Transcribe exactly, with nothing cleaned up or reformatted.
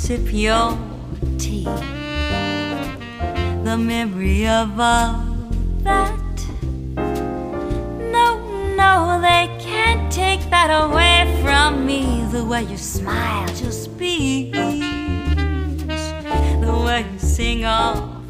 sip your tea. The memory of all that, no, no, they can't take that away from me. The way you smile, your speech, the way you sing all